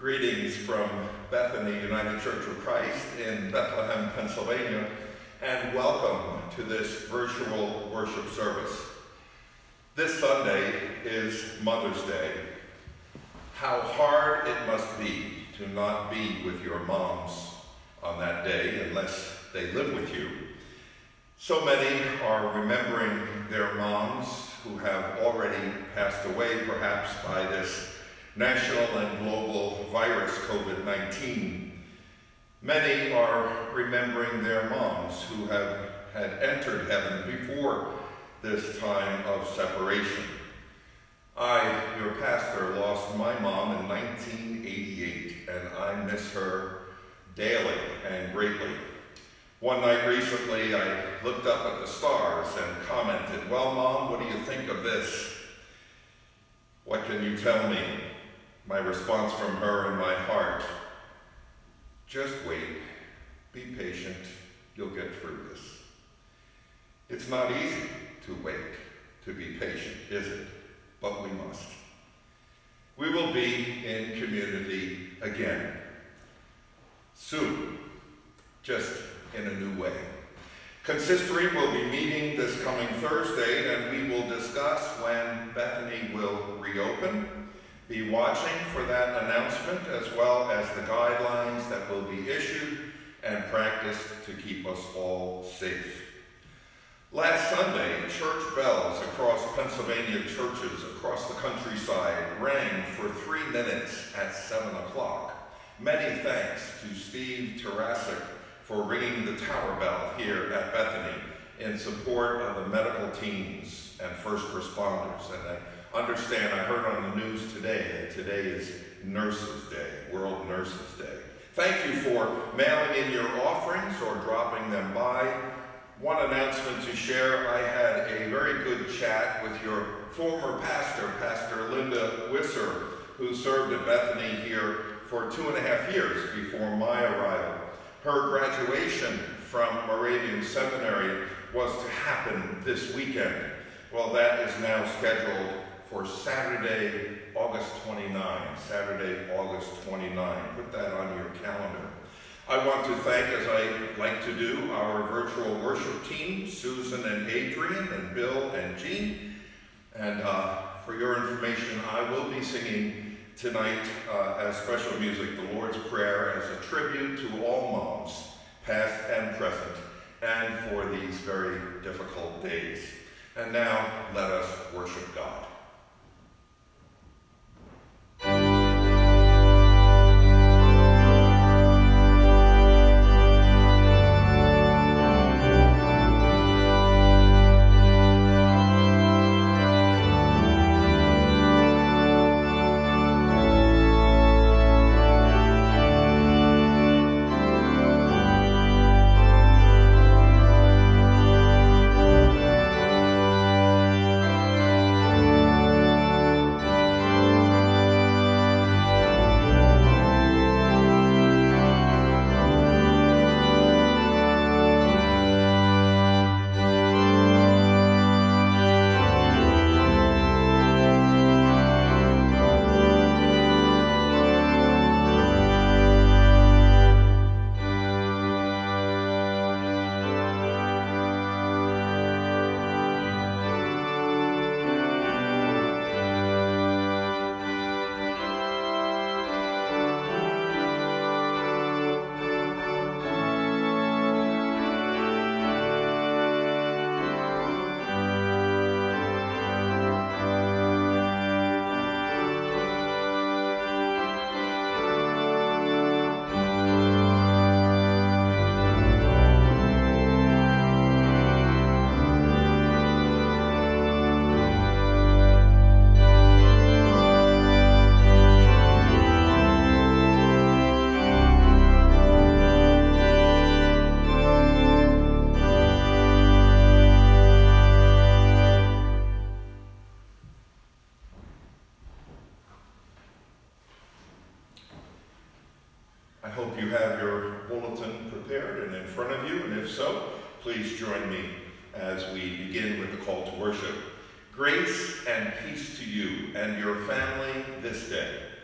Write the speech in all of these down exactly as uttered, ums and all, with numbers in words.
Greetings from Bethany United Church of Christ in Bethlehem, Pennsylvania, and welcome to this virtual worship service. This Sunday is Mother's Day. How hard it must be to not be with your moms on that day unless they live with you. So many are remembering their moms who have already passed away, perhaps by this national and global virus, COVID nineteen. Many are remembering their moms who have had entered heaven before this time of separation. I, your pastor, lost my mom in nineteen eighty-eight, and I miss her daily and greatly. One night recently, I looked up at the stars and commented, "Well, Mom, what do you think of this? What can you tell me?" My response from her in my heart, "Just wait, be patient, you'll get through this." It's not easy to wait, to be patient, is it? But we must. We will be in community again, soon, just in a new way. Consistory will be meeting this coming Thursday, and we will discuss when Bethany will reopen. Be watching for that announcement, as well as the guidelines that will be issued and practiced to keep us all safe. Last Sunday, church bells across Pennsylvania churches across the countryside rang for three minutes at seven o'clock. Many thanks to Steve Tarasic for ringing the tower bell here at Bethany in support of the medical teams and first responders. And I understand, I heard on the news today that today is Nurses Day, World Nurses Day. Thank you for mailing in your offerings or dropping them by. One announcement to share: I had a very good chat with your former pastor, Pastor Linda Wisser, who served at Bethany here for two and a half years before my arrival. Her graduation from Moravian Seminary was to happen this weekend. Well, that is now scheduled for Saturday, August twenty-ninth. Saturday, August twenty-ninth. Put that on your calendar. I want to thank, as I like to do, our virtual worship team, Susan and Adrian and Bill and Jean. And uh, for your information, I will be singing tonight uh, as special music the Lord's Prayer as a tribute to all moms, past and present, and for these very difficult days. And now, let us worship God. Please join me as we begin with the call to worship. Grace and peace to you and your family this day.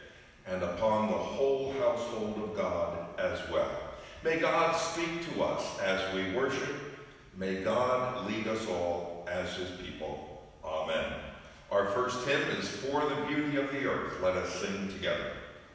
and upon the whole household of God as well. May God speak to us as we worship. May God lead us all as his people. Amen. Our first hymn is For the Beauty of the Earth. Let us sing together.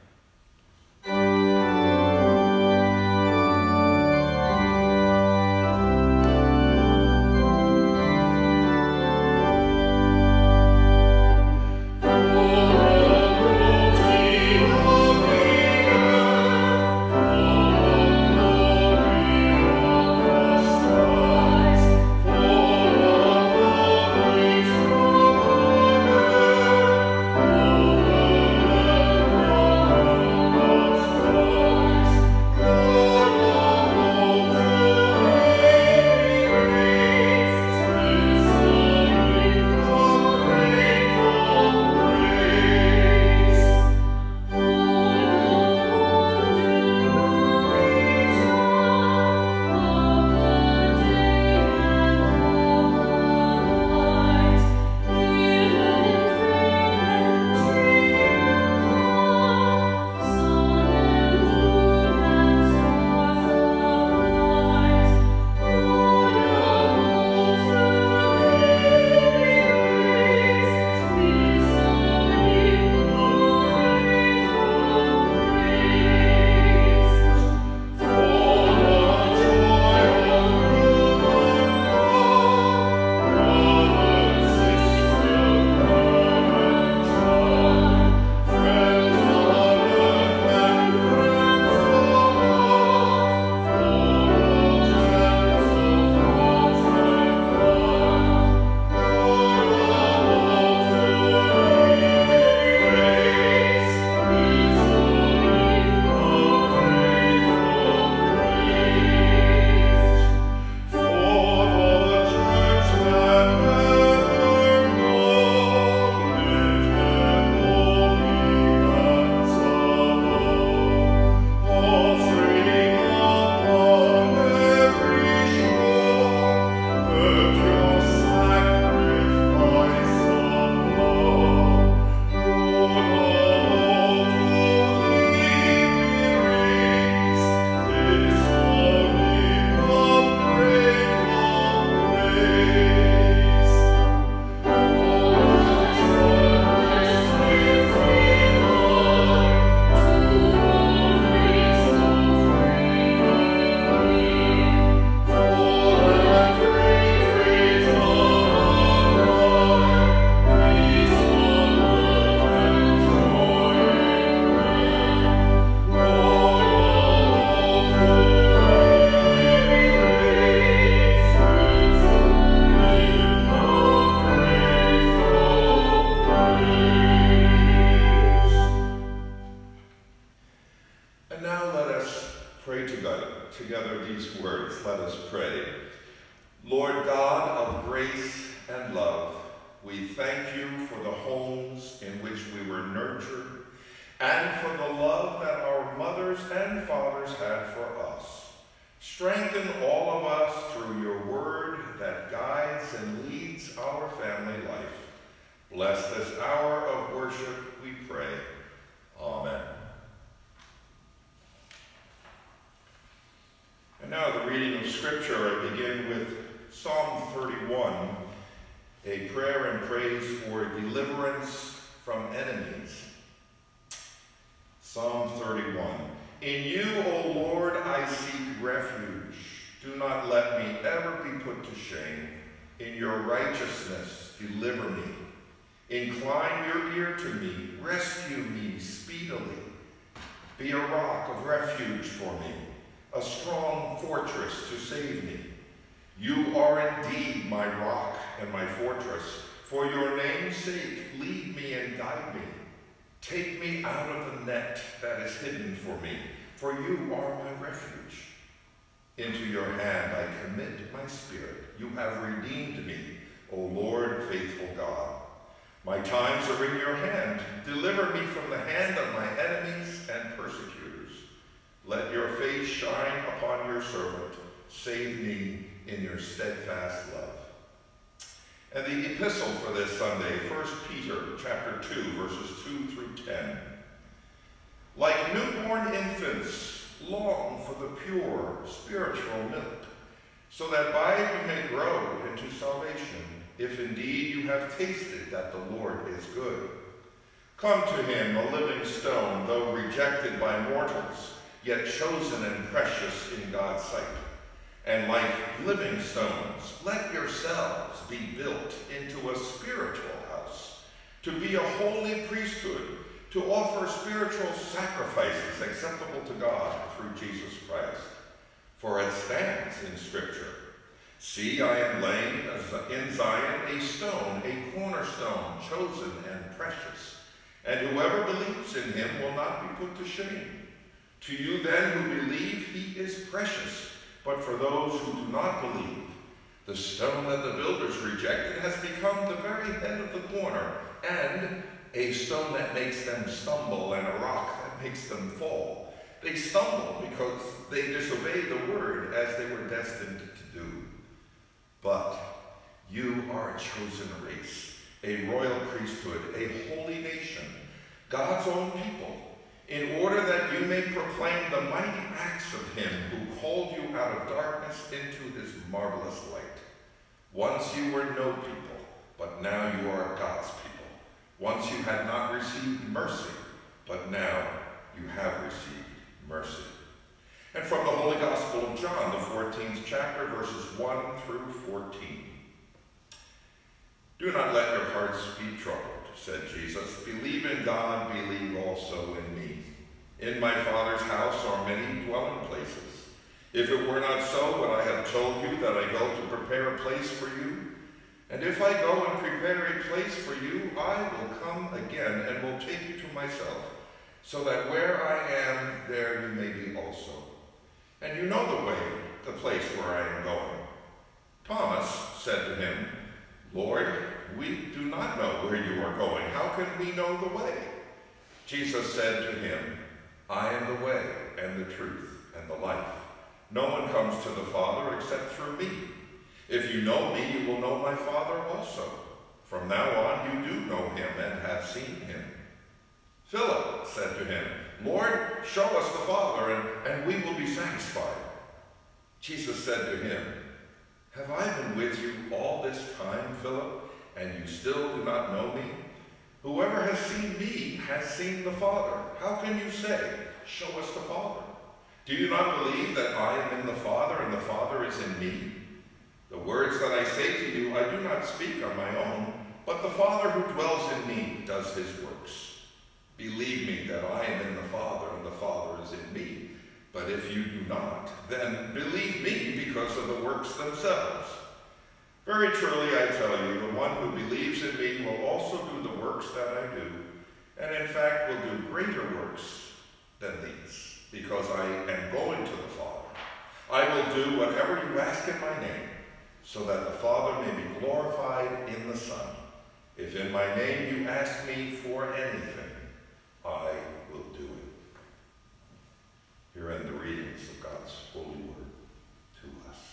Together these words, let us pray. Lord God of grace and love, we thank you for the homes in which we were nurtured and for the love that our mothers and fathers had for us. Strengthen all of us through your word that guides and leads our family life. Bless this hour of worship, we pray. Amen. And now the reading of Scripture. I begin with Psalm thirty-one, a prayer and praise for deliverance from enemies. Psalm thirty-one. In you, O Lord, I seek refuge. Do not let me ever be put to shame. In your righteousness, deliver me. Incline your ear to me. Rescue me speedily. Be a rock of refuge for me, a strong fortress to save me. You are indeed my rock and my fortress. For your name's sake, lead me and guide me. Take me out of the net that is hidden for me, for you are my refuge. Into your hand I commit my spirit. You have redeemed me, O Lord, faithful God. My times are in your hand. Deliver me from the hand of my enemies and persecutors. Let your face shine upon your servant. Save me in your steadfast love. And the epistle for this Sunday, First Peter chapter two, verses two through ten. pure spiritual milk, so that by it you may grow into salvation, if indeed you have tasted that the Lord is good. Come to him, a living stone, though rejected by mortals, yet chosen and precious in God's sight. And like living stones, let yourselves be built into a spiritual house, to be a holy priesthood, to offer spiritual sacrifices acceptable to God through Jesus Christ. For it stands in Scripture, see, I am laying in Zion a stone, a cornerstone, chosen and precious, and whoever believes in him will not be put to shame. To you then who believe, he is precious, but for those who do not believe, the stone that the builders rejected has become the very head of the corner, and a stone that makes them stumble, and a rock that makes them fall. They stumble because they disobey the word as they were destined to do. But you are a chosen race, a royal priesthood, a holy nation, God's own people, in order that you may proclaim the mighty acts of him who called you out of darkness into his marvelous light. Once you were no people, but now you are God's people. Once you had not received mercy, but now you have received mercy. And from the Holy Gospel of John, the fourteenth chapter, verses one through fourteen. Do not let your hearts be troubled, said Jesus. Believe in God, believe also in me. In my Father's house are many dwelling places. If it were not so, would I have told you that I go to prepare a place for you? And if I go and prepare a place for you, I will come again and will take you to myself, so that where I am, there you may be also. And you know the way, the place where I am going. Thomas said to him, Lord, we do not know where you are going. How can we know the way? Jesus said to him, I am the way and the truth and the life. No one comes to the Father except through me. If you know me, you will know my Father also. From now on you do know him and have seen him. Philip said to him, Lord, show us the Father, and, and we will be satisfied. Jesus said to him, Have I been with you all this time, Philip, and you still do not know me? Whoever has seen me has seen the Father. How can you say, Show us the Father? Do you not believe that I am in the Father and the Father is in me? The words that I say to you, I do not speak on my own, but the Father who dwells in me does his works. Believe me that I am in the Father and the Father is in me. But if you do not, then believe me because of the works themselves. Very truly I tell you, the one who believes in me will also do the works that I do, and in fact will do greater works than these, because I am going to the Father. I will do whatever you ask in my name, so that the Father may be glorified in the Son. If in my name you ask me for anything, I will do it. Here end the readings of God's holy word to us.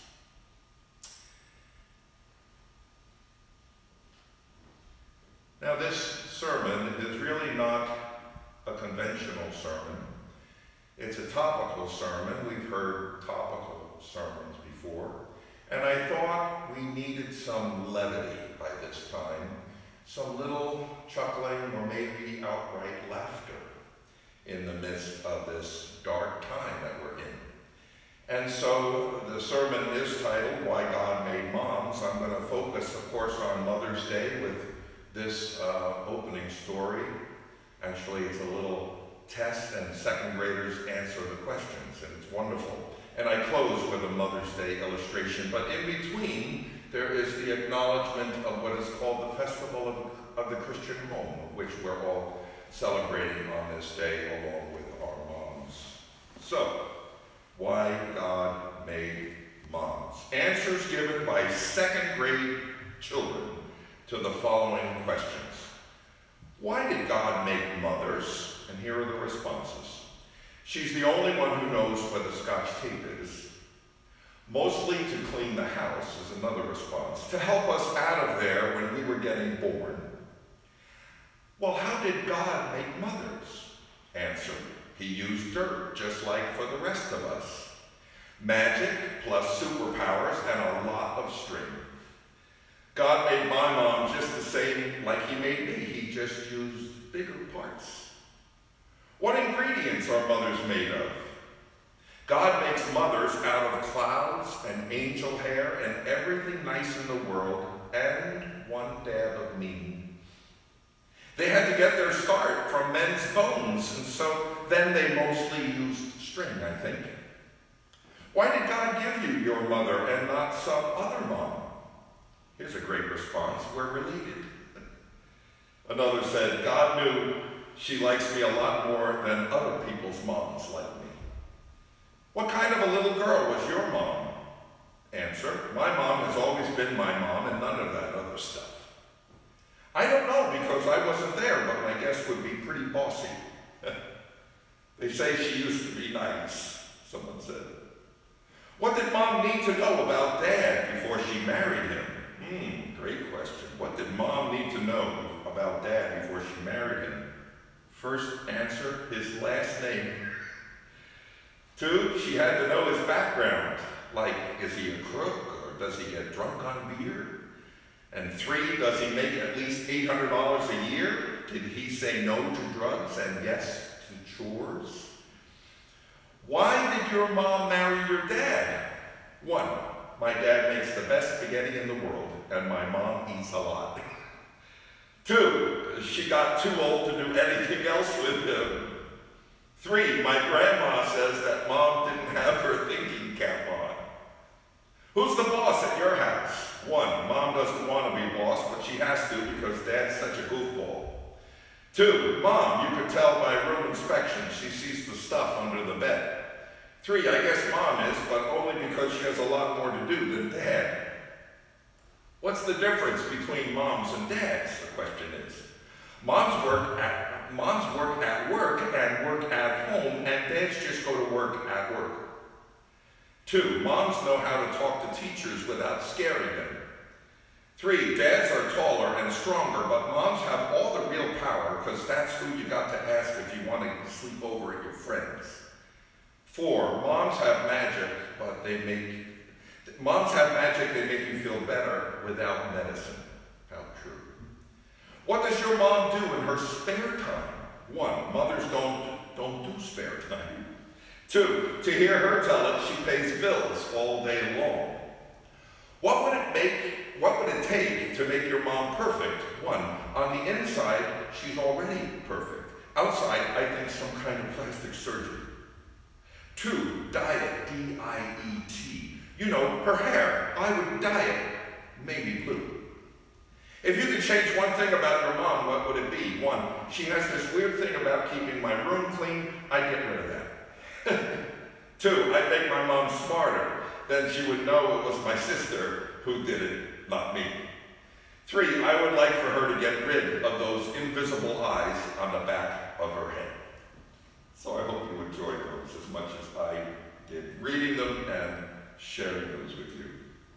Now this sermon is really not a conventional sermon. It's a topical sermon. We've heard topical sermons before. And I thought we needed some levity by this time, some little chuckling or maybe outright laughter in the midst of this dark time that we're in. And so the sermon is titled, Why God Made Moms. I'm going to focus, of course, on Mother's Day with this uh, opening story. Actually, it's a little test, and second graders answer the questions, and it's wonderful. And I close with a Mother's Day illustration, but in between, there is the acknowledgement of what is called the Festival of, of the Christian Home, which we're all celebrating on this day along with our moms. So, why God made moms. Answers given by second grade children to the following questions. Why did God make mothers? And here are the responses. She's the only one who knows where the Scotch tape is. Mostly to clean the house is another response. To help us out of there when we were getting born. Well, how did God make mothers? Answer, he used dirt just like for the rest of us. Magic plus superpowers and a lot of string. God made my mom just the same like he made me. He just used bigger parts. What ingredients are mothers made of? God makes mothers out of clouds and angel hair and everything nice in the world and one dab of mean. They had to get their start from men's bones, and so then they mostly used string, I think. Why did God give you your mother and not some other mom? Here's a great response. We're related. Another said, God knew she likes me a lot more than other people's moms like me. What kind of a little girl was your mom? Answer, my mom has always been my mom and none of that other stuff. I don't know because I wasn't there, but my guess would be pretty bossy. They say she used to be nice, someone said. What did mom need to know about dad before she married him? Hmm, great question. What did mom need to know about dad before she married him? First answer, his last name. Two, she had to know his background, like is he a crook or does he get drunk on beer? And three, does he make at least eight hundred dollars a year? Did he say no to drugs and yes to chores? Why did your mom marry your dad? One, my dad makes the best spaghetti in the world and my mom eats a lot. Two, she got too old to do anything else with him. Three, my grandma says that mom didn't have her thinking cap on. Who's the boss at your house? One, mom doesn't want to be boss, but she has to because dad's such a goofball. Two, mom, you could tell by room inspection she sees the stuff under the bed. Three, I guess mom is, but only because she has a lot more to do than dad. What's the difference between moms and dads, the question is. Moms work at, moms work at work and work at home, and dads just go to work at work. Two, moms know how to talk to teachers without scaring them. Three, dads are taller and stronger, but moms have all the real power because that's who you got to ask if you want to sleep over at your friends. Four, moms have magic, but they make, moms have magic, they make you feel better without medicine. How true. What does your mom do in her spare time? One, mothers don't, don't do spare time. Two, to hear her tell it, she pays bills all day long. What would it make, what would it take to make your mom perfect? One, on the inside, she's already perfect. Outside, I think some kind of plastic surgery. Two, diet, D I E T. You know, her hair, I would dye it, maybe blue. If you could change one thing about your mom, what would it be? One, she has this weird thing about keeping my room clean, I'd get rid of that. Two, I'd make my mom smarter. Then she would know it was my sister who did it, not me. Three, I would like for her to get rid of those invisible eyes on the back of her head. So I hope you enjoyed those as much as I did reading them and sharing those with you.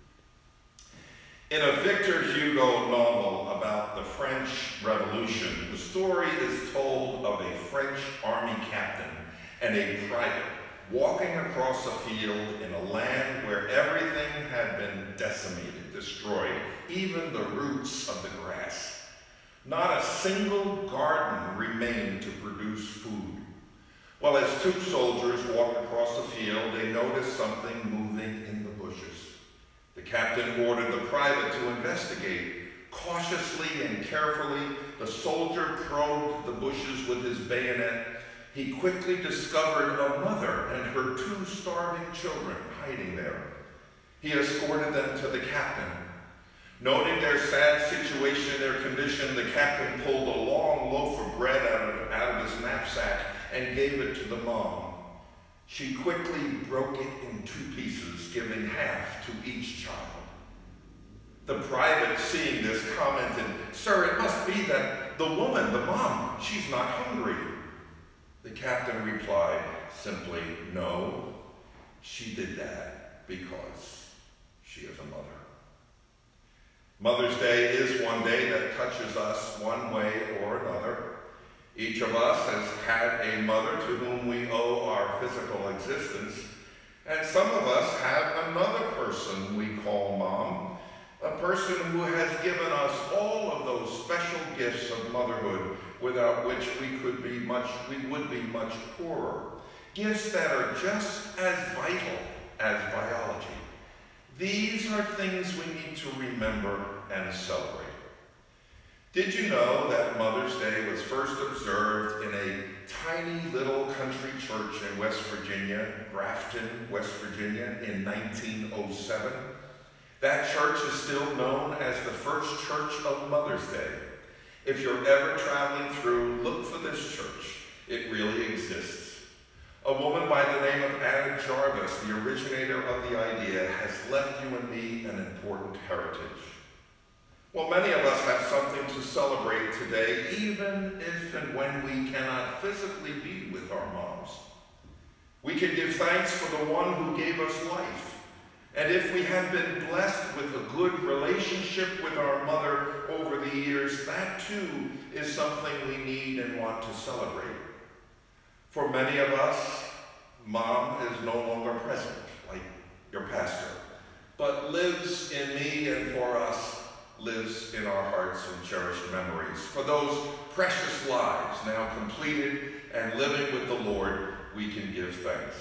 In a Victor Hugo novel about the French Revolution, the story is told of a French army captain and a private walking across a field in a land where everything had been decimated, destroyed, even the roots of the grass. Not a single garden remained to produce food. Well, as two soldiers walked across the field, they noticed something moving in the bushes. The captain ordered the private to investigate. Cautiously and carefully, the soldier probed the bushes with his bayonet. He quickly discovered a mother and her two starving children hiding there. He escorted them to the captain. Noting their sad situation, their condition, the captain pulled a long loaf of bread out of, out of his knapsack and gave it to the mom. She quickly broke it in two pieces, giving half to each child. The private, seeing this, commented, "Sir, it must be that the woman, the mom, she's not hungry." The captain replied simply, "No, she did that because she is a mother." Mother's Day is one day that touches us one way or another. Each of us has had a mother to whom we owe our physical existence. And some of us have another person we call mom, a person who has given us all of those special gifts of motherhood without which we could be much, we would be much poorer. Gifts that are just as vital as biology. These are things we need to remember and celebrate. Did you know that Mother's Day was first observed in a tiny little country church in West Virginia, Grafton, West Virginia, in nineteen oh seven? That church is still known as the first church of Mother's Day. If you're ever traveling through, look for this church. It really exists. A woman by the name of Anna Jarvis, the originator of the idea, has left you and me an important heritage. Well, many of us have something to celebrate today, even if and when we cannot physically be with our moms. We can give thanks for the one who gave us life. And if we have been blessed with a good relationship with our mother over the years, that too is something we need and want to celebrate. For many of us, mom is no longer present, like your pastor, but lives in me and for us, lives in our hearts and cherished memories. For those precious lives now completed and living with the Lord, we can give thanks.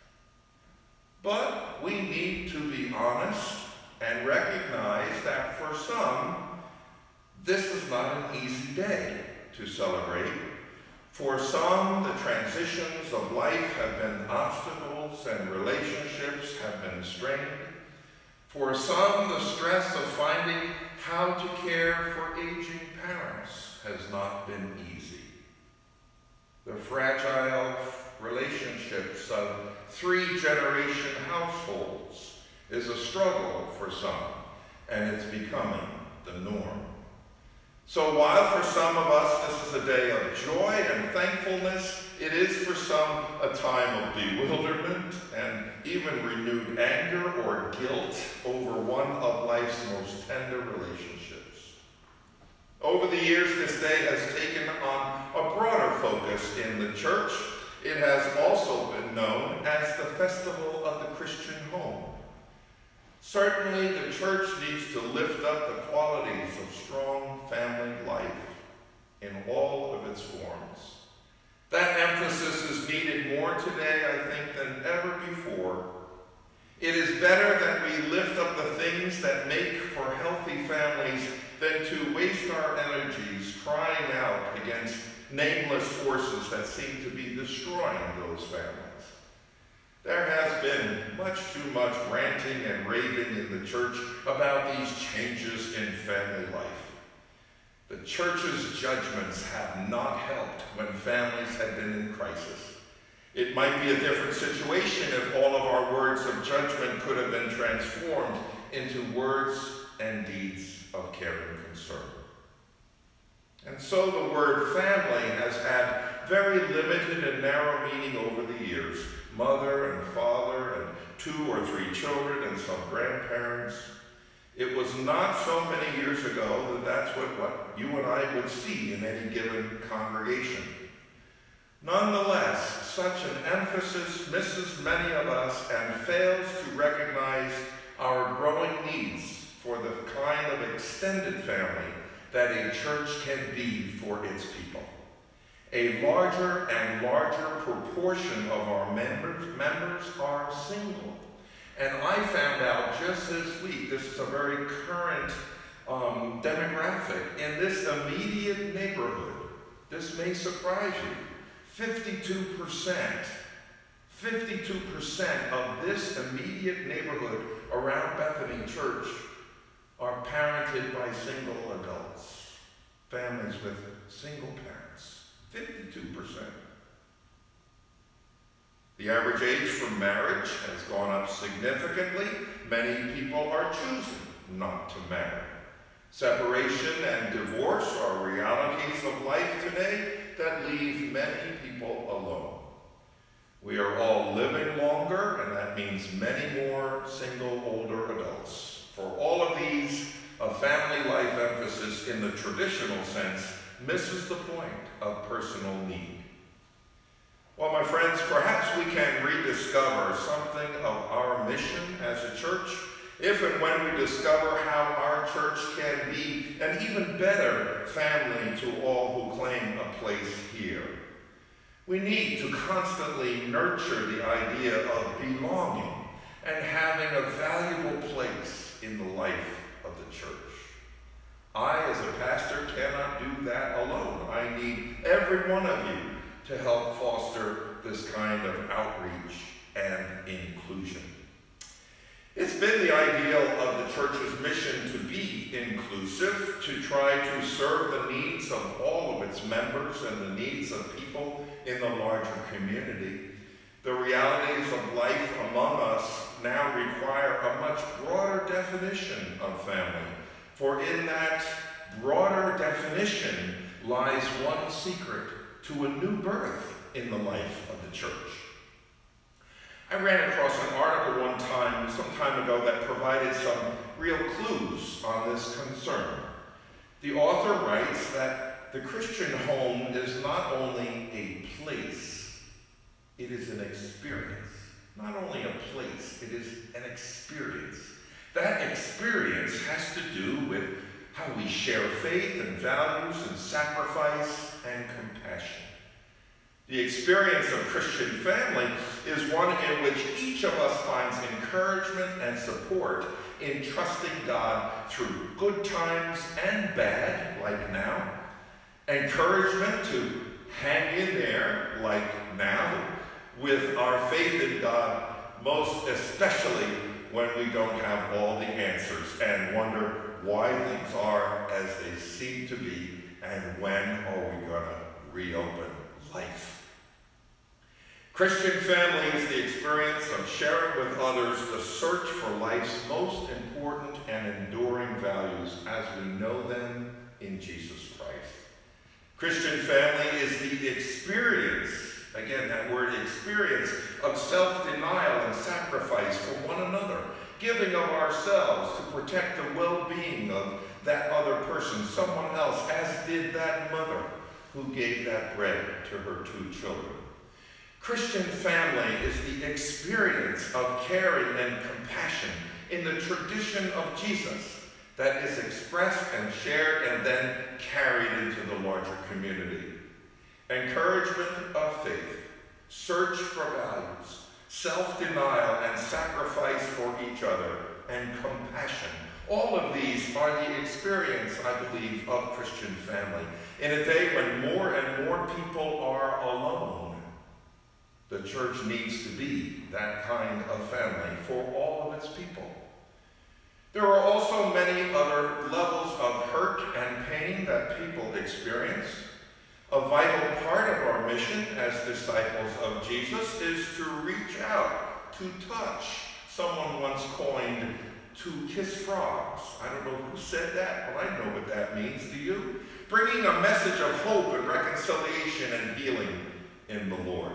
But we need to be honest and recognize that for some, this is not an easy day to celebrate. For some, the transitions of life have been obstacles and relationships have been strained. For some, the stress of finding how to care for aging parents has not been easy. The fragile relationships of three-generation households is a struggle for some, and it's becoming the norm. So while for some of us this is a day of joy and thankfulness, it is for some a time of bewilderment and even renewed anger or guilt over one of life's most tender relationships. Over the years, this day has taken on a broader focus in the church. It has also been known as the Festival of the Christian Home. Certainly, the church needs to lift up the qualities of strong family life in all of its forms. That emphasis is needed more today, I think, than ever before. It is better that we lift up the things that make for healthy families than to waste our energies crying out against nameless forces that seem to be destroying those families. There has been much too much ranting and raving in the church about these changes in family life. The church's judgments have not helped when families have been in crisis. It might be a different situation if all of our words of judgment could have been transformed into words and deeds of care and concern. And so the word family has had very limited and narrow meaning over the years. Mother and father and two or three children and some grandparents. It was not so many years ago that that's what, what you and I would see in any given congregation. Nonetheless, such an emphasis misses many of us and fails to recognize our growing needs for the kind of extended family that a church can be for its people. A larger and larger proportion of our members, members are single. And I found out just this week, this is a very current um, demographic, in this immediate neighborhood, this may surprise you, fifty-two percent, fifty-two percent of this immediate neighborhood around Bethany Church are parented by single adults, families with single parents, fifty-two percent. The average age for marriage has gone up significantly. Many people are choosing not to marry. Separation and divorce are realities of life today that leave many people alone. We are all living longer, and that means many more single older adults. For all of these, a family life emphasis in the traditional sense misses the point of personal need. Well, my friends, perhaps we can rediscover something of our mission as a church if and when we discover how our church can be an even better family to all who claim a place here. We need to constantly nurture the idea of belonging and having a valuable place in the life of the church. I, as a pastor, cannot do that alone. I need every one of you to help foster this kind of outreach and inclusion. It's been the ideal of the church's mission to be inclusive, to try to serve the needs of all of its members and the needs of people in the larger community. The realities of life among us now require a much broader definition of family, for in that broader definition lies one secret to a new birth in the life of the church. I ran across an article one time, some time ago, that provided some real clues on this concern. The author writes that the Christian home is not only a place, it is an experience. Not only a place, it is an experience. That experience has to do with how we share faith and values and sacrifice and compassion. The experience of Christian family is one in which each of us finds encouragement and support in trusting God through good times and bad, like now. Encouragement to hang in there, like now, with our faith in God, most especially when we don't have all the answers and wonder why things are as they seem to be and when are we going to reopen life. Christian family is the experience of sharing with others the search for life's most important and enduring values as we know them in Jesus Christ. Christian family is the experience, again that word experience, of self-denial and sacrifice for one another, giving of ourselves to protect the well-being of that other person, someone else, as did that mother who gave that bread to her two children. Christian family is the experience of caring and compassion in the tradition of Jesus that is expressed and shared and then carried into the larger community. Encouragement of faith, search for values, self-denial and sacrifice for each other, and compassion. All of these are the experience, I believe, of Christian family. In a day when more and more people are alone, the church needs to be that kind of family for all of its people. There are also many other levels of hurt and pain that people experience. A vital part of our mission as disciples of Jesus is to reach out, to touch. Someone once coined to kiss frogs. I don't know who said that, but I know what that means. Do you? Bringing a message of hope and reconciliation and healing in the Lord.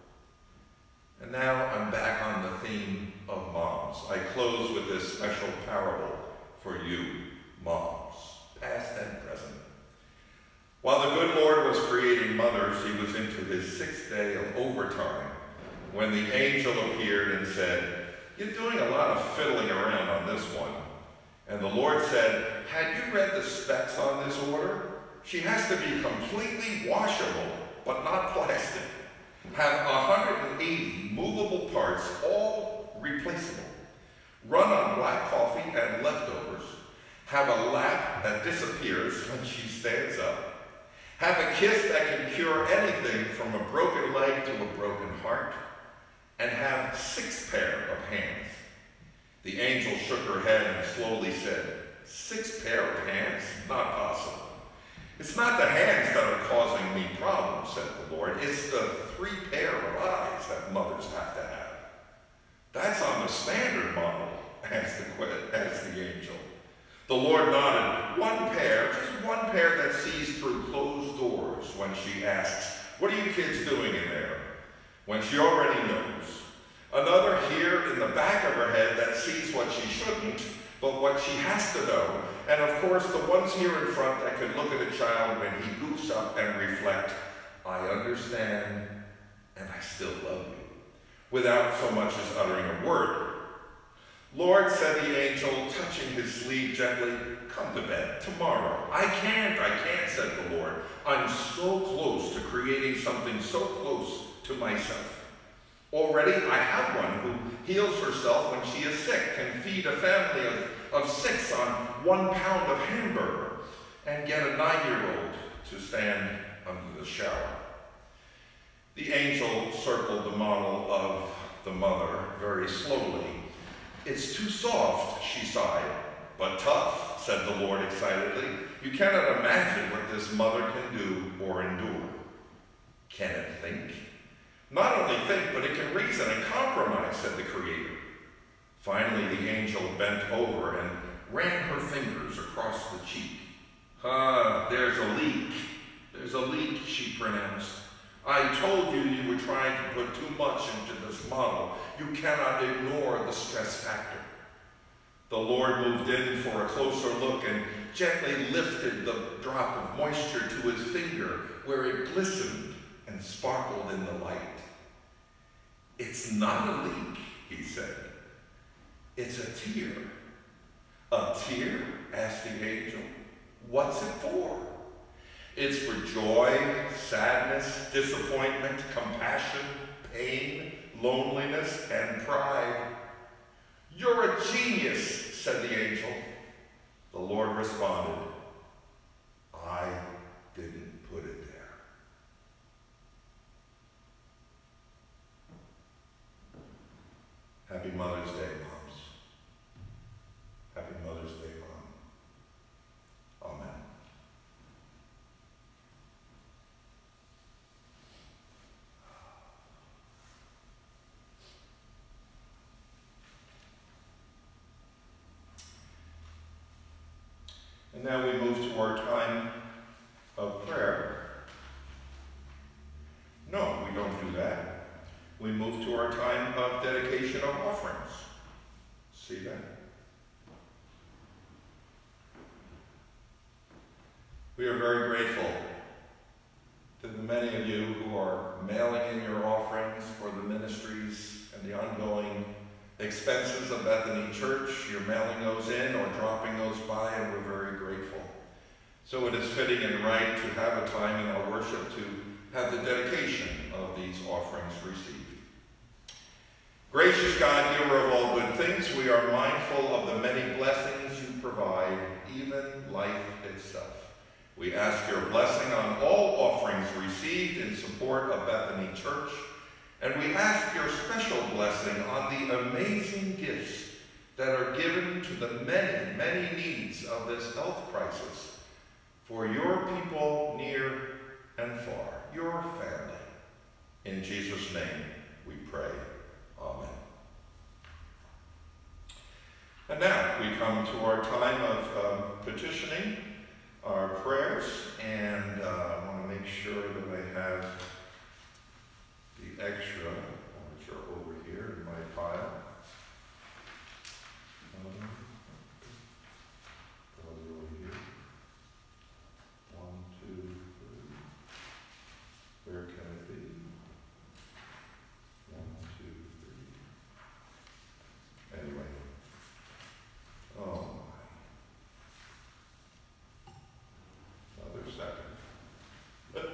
And now I'm back on the theme of moms. I close with this special parable for you, moms, past and present. While the good Lord was creating mothers, he was into his sixth day of overtime when the angel appeared and said, "You're doing a lot of fiddling around on this one." And the Lord said, "Had you read the specs on this order? She has to be completely washable, but not plastic. Have one hundred eighty movable parts, all replaceable. Run on black coffee and leftovers. Have a lap that disappears when she stands up. Have a kiss that can cure anything from a broken leg to a broken heart. And have six pair of hands." The angel shook her head and slowly said, "Six pair of hands? Not possible. It's not the hands that are causing me problems," said the Lord. "It's the three pair of eyes that mothers have to have." "That's on the standard model," asked the, asked the angel. The Lord nodded. "One pair, just one pair that sees through closed doors when she asks, 'What are you kids doing in there?' when she already knows. Another here in the back of her head that sees what she shouldn't, but what she has to know. And of course, the ones here in front that can look at a child when he goofs up and reflect, 'I understand, and I still love you, without so much as uttering a word. Lord, said the angel, touching his sleeve gently, come to bed tomorrow. I can't, I can't, said the Lord. I'm so close to creating something so close to myself. Already I have one who heals herself when she is sick, can feed a family of, of six on one pound of hamburger, and get a nine-year-old to stand under the shower. The angel circled the model of the mother very slowly. It's too soft, she sighed. But tough, said the Lord excitedly. You cannot imagine what this mother can do or endure. Can it think? Not only think, but it can reason and compromise, said the Creator. Finally, the angel bent over and ran her fingers across the cheek. Ah, there's a leak. There's a leak, she pronounced. I told you you were trying to put too much into this model. You cannot ignore the stress factor. The Lord moved in for a closer look and gently lifted the drop of moisture to his finger where it glistened and sparkled in the light. It's not a leak, he said. It's a tear. A tear? Asked the angel. What's it for? It's for joy, sadness, disappointment, compassion, pain, loneliness, and pride. You're a genius, said the angel. The Lord responded, I didn't put it there. Happy Mother's Day, moms. Happy Mother's Day, Mom. Amen. And now we move to our time of prayer. No, we don't do that. We move to our time of dedication of offerings. See that? We are very grateful to the many of you who are mailing in your offerings for the ministries and the ongoing expenses of Bethany Church. You're mailing those in or dropping those by, and we're very grateful. So it is fitting and right to have a time in our worship to have the dedication of these offerings received. Gracious God, giver of all good things, we are mindful of the many blessings you provide, even life itself. We ask your blessing on all offerings received in support of Bethany Church, and we ask your special blessing on the amazing gifts that are given to the many, many needs of this health crisis for your people near and far, your family. In Jesus' name we pray. Amen. And now we come to our time of um, petitioning, our prayers, and uh, I want to make sure that I have the extra, which are over here in my pile. Um, over here. One, two, three. Where can it be? One, two, three. Anyway. Oh my. Another second.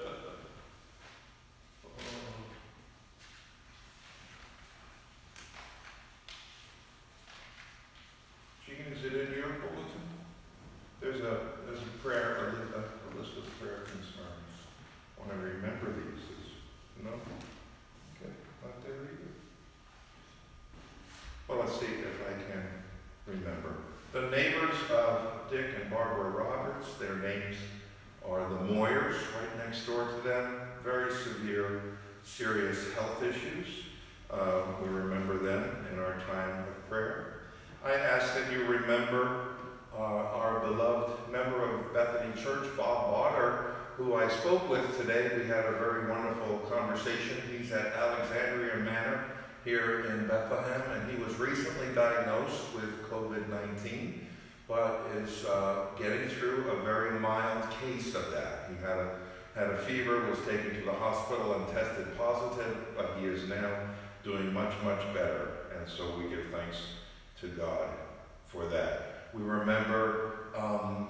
Jean, is it in your bulletin? There's a there's a prayer, a, a, a list of prayer concerns. I want to remember these. Is, no? Okay, not there either. Well, let's see if I can remember. The neighbors of Dick and Barbara Roberts, their names are the Moyers, right next door to them. Very severe, serious health issues. Uh, we remember them in our time of prayer. I ask that you remember uh, our beloved member of Bethany Church, Bob Botter, who I spoke with today. We had a very wonderful conversation. He's at Alexandria Manor here in Bethlehem, and he was recently diagnosed with COVID nineteen, but is uh, getting through a very mild case of that. He had a had a fever, was taken to the hospital and tested positive, but he is now doing much, much better. And so we give thanks to God for that. We remember um,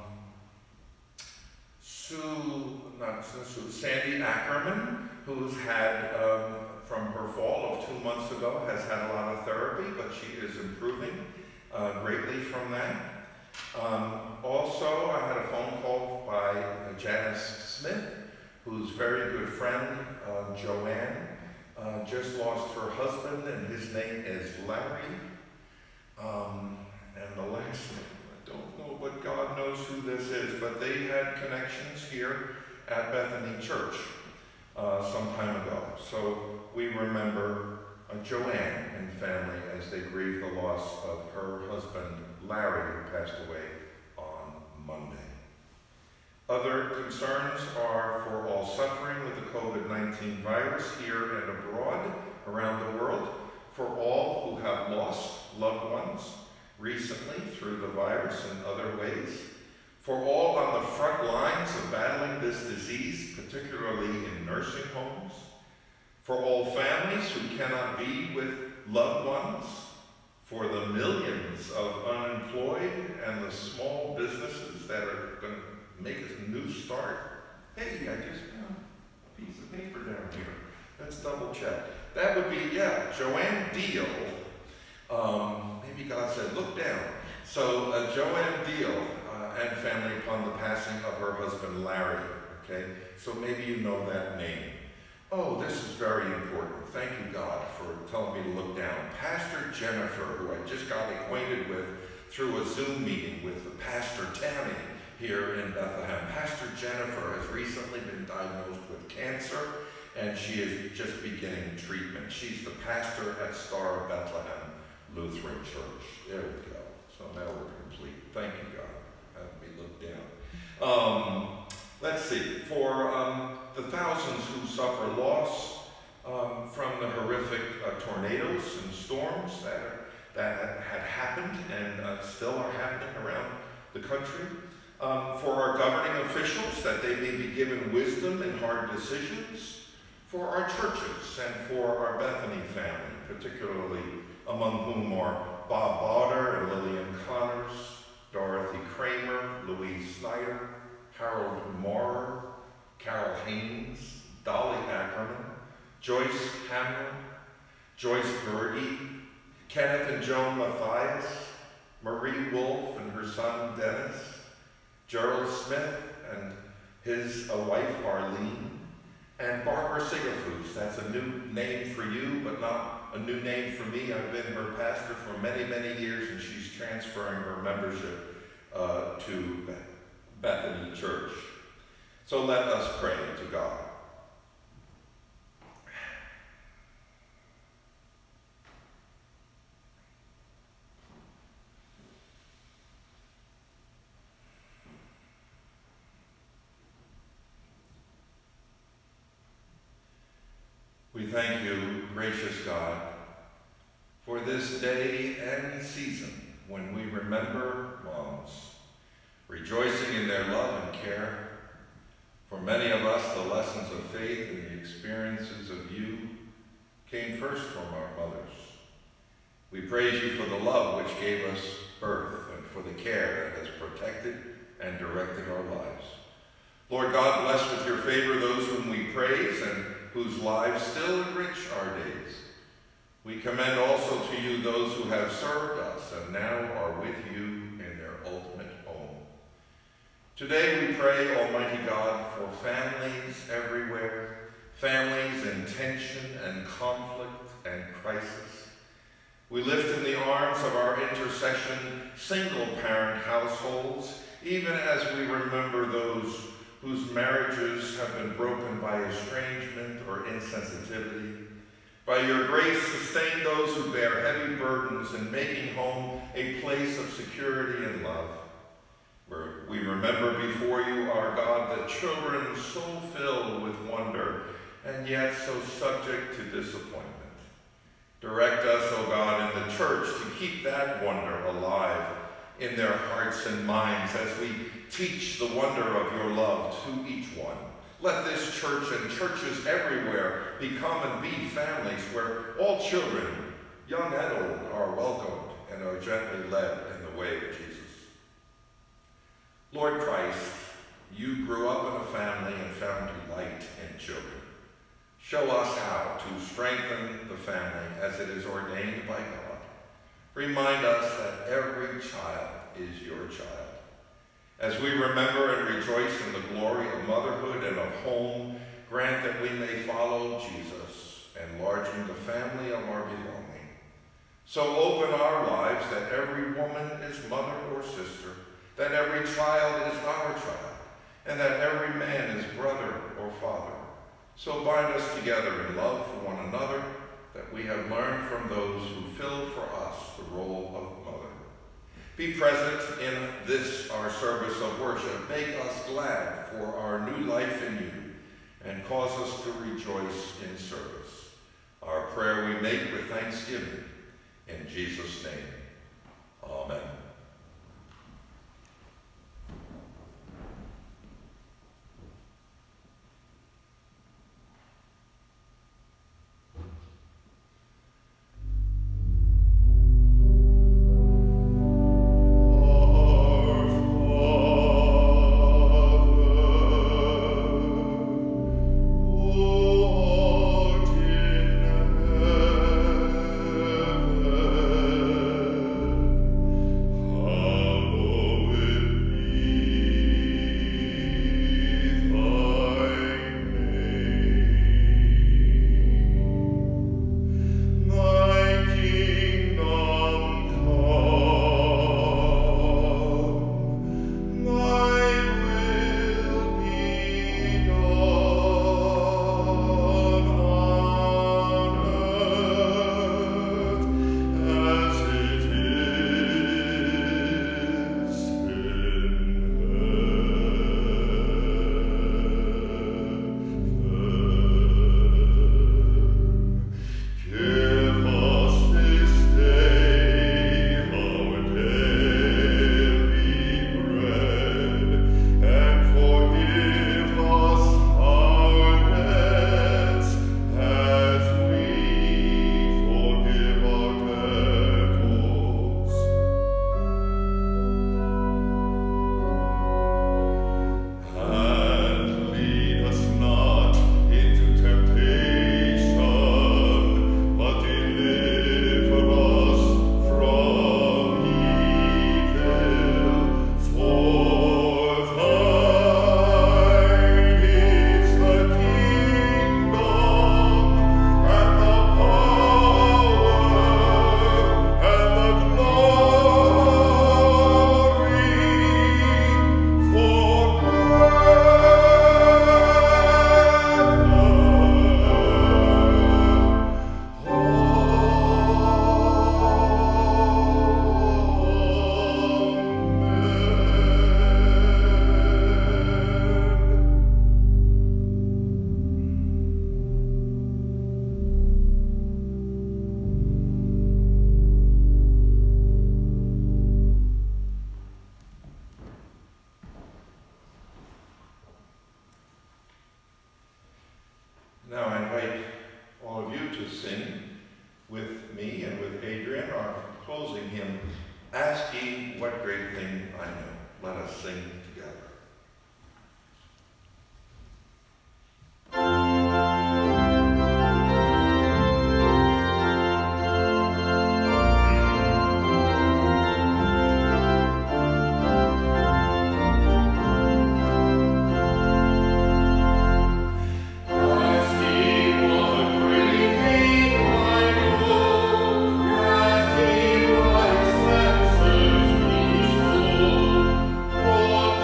Sue, not Sue, Sandy Ackerman, who's had, um, from her fall of two months ago, has had a lot of therapy, but she is improving uh, greatly from that. Um, also, I had a phone call by uh, Janice Smith, whose very good friend, uh, Joanne, uh, just lost her husband, and his name is Larry. Um, and the last name, I don't know, but God knows who this is, but they had connections here at Bethany Church uh, some time ago. So we remember uh, Joanne and family as they grieve the loss of her husband, Larry, who passed away on Monday. Other concerns are for all suffering with the COVID nineteen virus here and abroad around the world, for all who have lost loved ones recently through the virus and other ways, for all on the front lines of battling this disease, particularly in nursing homes, for all families who cannot be with loved ones, for the millions of unemployed and the small businesses that are going to make a new start. Hey, I just found a piece of paper down here. Let's double check. That would be, yeah, Joanne Deal. Um, maybe God said, look down. So uh, Joanne Deal uh, and family upon the passing of her husband, Larry. Okay, so maybe you know that name. Oh, this is very important. Thank you, God, for telling me to look down. Pastor Jennifer, who I just got acquainted with through a Zoom meeting with Pastor Tammy here in Bethlehem. Pastor Jennifer has recently been diagnosed with cancer, and she is just beginning treatment. She's the pastor at Star of Bethlehem Lutheran Church. There we go. So now we're complete. Thank you, God. Have me look down. Um, let's see. For um, the thousands who suffer loss um, from the horrific uh, tornadoes and storms that, are, that had happened and uh, still are happening around the country. Um, for our governing officials, that they may be given wisdom in hard decisions. For our churches and for our Bethany family, particularly among whom are Bob Bauder and Lillian Connors, Dorothy Kramer, Louise Snyder, Harold Maurer, Carol Haynes, Dolly Ackerman, Joyce Hamlin, Joyce Birdie, Kenneth and Joan Mathias, Marie Wolfe and her son Dennis, Gerald Smith and his uh, wife Arlene, and Barbara Sigafus. That's a new name for you, but not a new name for me. I've been her pastor for many, many years, and she's transferring her membership uh, to Bethany Church. So let us pray to God. We thank you, gracious God, for this day and season when we remember moms, rejoicing in their love and care. For many of us, the lessons of faith and the experiences of you came first from our mothers. We praise you for the love which gave us birth and for the care that has protected and directed our lives. Lord God, bless with your favor those whom we praise and whose lives still enrich our days. We commend also to you those who have served us and now are with you in their ultimate home. Today we pray, Almighty God, for families everywhere, families in tension and conflict and crisis. We lift in the arms of our intercession single-parent households, even as we remember those whose marriages have been broken by estrangement or insensitivity. By your grace, sustain those who bear heavy burdens in making home a place of security and love. Where we remember before you, our God, the children so filled with wonder and yet so subject to disappointment. Direct us, O God, in the church to keep that wonder alive in their hearts and minds as we teach the wonder of your love to each one. Let this church and churches everywhere become and be families where all children, young and old, are welcomed and are gently led in the way of Jesus. Lord Christ, you grew up in a family and found delight in children. Show us how to strengthen the family as it is ordained by God. Remind us that every child is your child. As we remember and rejoice in the glory of motherhood and of home, grant that we may follow Jesus, enlarging the family of our belonging. So open our lives that every woman is mother or sister, that every child is our child, and that every man is brother or father. So bind us together in love for one another, that we have learned from those who filled for us the role of mother. Be present in this, our service of worship. Make us glad for our new life in you, and cause us to rejoice in service. Our prayer we make with thanksgiving. In Jesus' name, amen. Now I invite all of you to sing with me and with Adrian our closing hymn, Ask Ye What Great Thing I Know. Let us sing together. Lord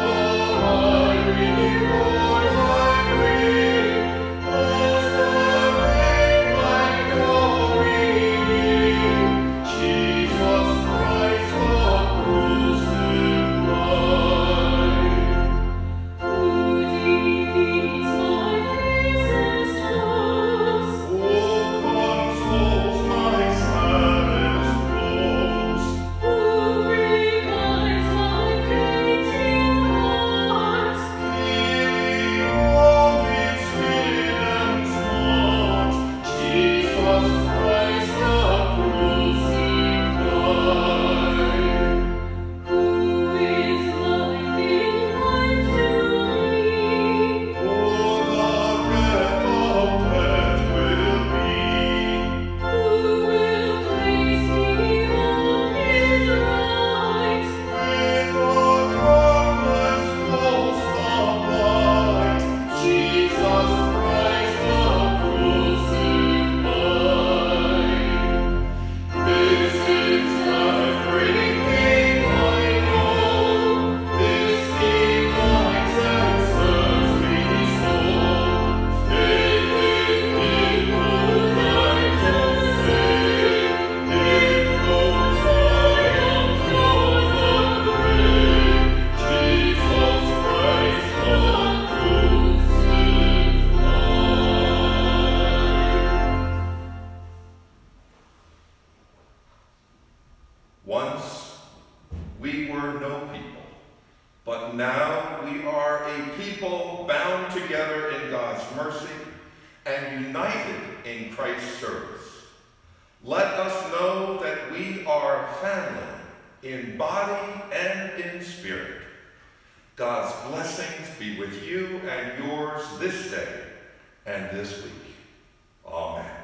Once we were no people, but now we are a people bound together in God's mercy and united in Christ's service. Let us know that we are family in body and in spirit. God's blessings be with you and yours this day and this week. Amen.